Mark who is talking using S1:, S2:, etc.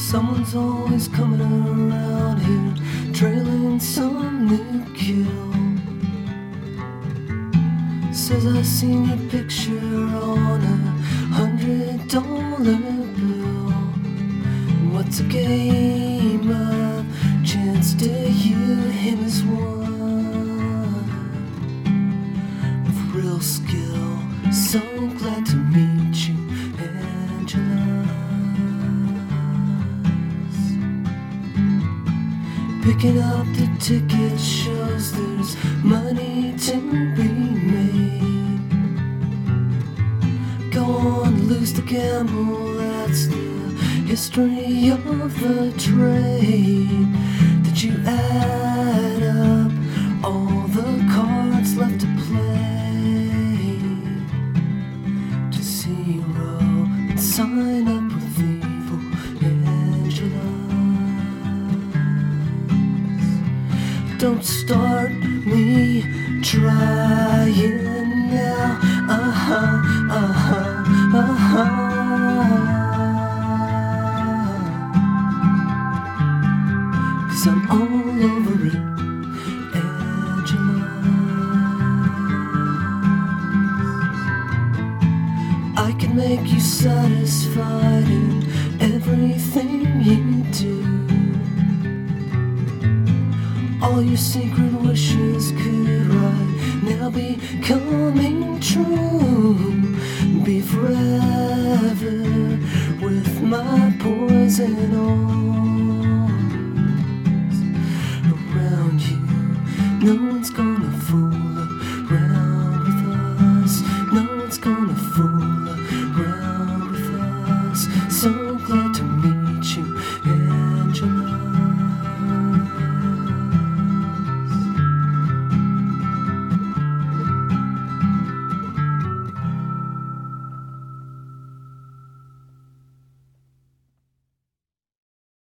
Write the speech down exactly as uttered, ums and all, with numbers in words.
S1: Someone's always coming around here, trailing some new kill. Says I seen your picture on a hundred dollar bill. What's a game of chance to you? Him is one with real skill. So glad to meet you, Angela. Picking up the ticket shows there's money to be made. Go on, lose the gamble, that's the history of the trade. Did you add up all the cards left to play to zero and sign up with evil Angela? Don't start me trying now. Uh-huh, uh-huh, uh-huh. Cause I'm all over it, Angela. I can make you satisfied in everything you do. All your secret wishes could right now be coming true. Be forever with my poison arms around you. No one's gonna